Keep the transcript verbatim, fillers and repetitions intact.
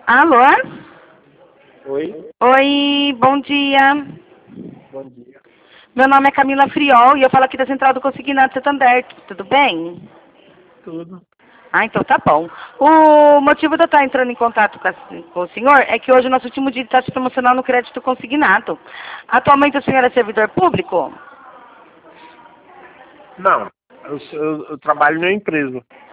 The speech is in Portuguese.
Alô? Oi? Oi, bom dia. Bom dia. Meu nome é Camila Friol e eu falo aqui da Central do Consignado Santander. Tudo bem? Tudo. Ah, então tá bom. O motivo de eu estar entrando em contato com, a, com o senhor é que hoje é o nosso último dia de taxa promocional no crédito consignado. Atualmente o senhor é servidor público? Não, eu, eu, eu trabalho numa empresa.